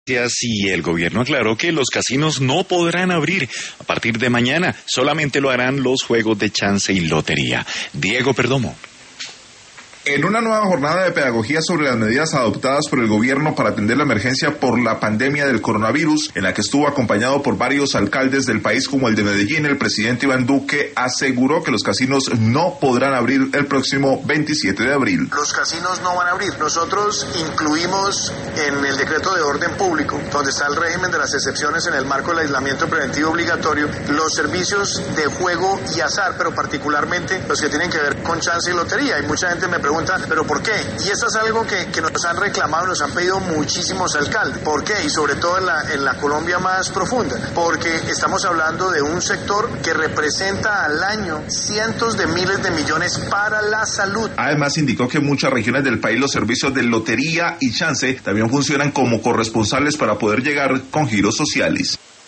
Y el gobierno aclaró que los casinos no podrán abrir a partir de mañana, solamente lo harán los juegos de chance y lotería. Diego Perdomo. En una nueva jornada de pedagogía sobre las medidas adoptadas por el gobierno para atender la emergencia por la pandemia del coronavirus, en la que estuvo acompañado por varios alcaldes del país como el de Medellín, el presidente Iván Duque aseguró que los casinos no podrán abrir el próximo 27 de abril. Los casinos no van a abrir. Nosotros incluimos en el decreto de orden público, donde está el régimen de las excepciones en el marco del aislamiento preventivo obligatorio, los servicios de juego y azar, pero particularmente los que tienen que ver con chance y lotería. Y mucha gente me pregunta, ¿pero por qué? Y esto es algo que nos han reclamado, nos han pedido muchísimos alcaldes. ¿Por qué? Y sobre todo en la Colombia más profunda. Porque estamos hablando de un sector que representa al año cientos de miles de millones para la salud. Además, indicó que en muchas regiones del país los servicios de lotería y chance también funcionan como corresponsables para poder llegar con giros sociales.